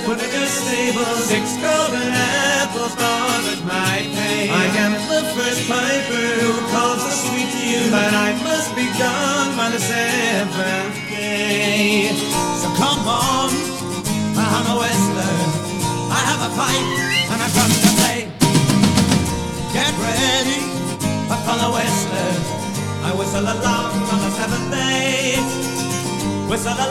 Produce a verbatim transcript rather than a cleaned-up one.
put in your stable six golden apples for good my pay. I am the first piper who calls a sweet to you, but I must be gone by the seventh day. So come on, I'm a whistler, I have a pipe and a drum to play. Get ready, I follow whistler, I whistle along on the seventh day. Whistle along.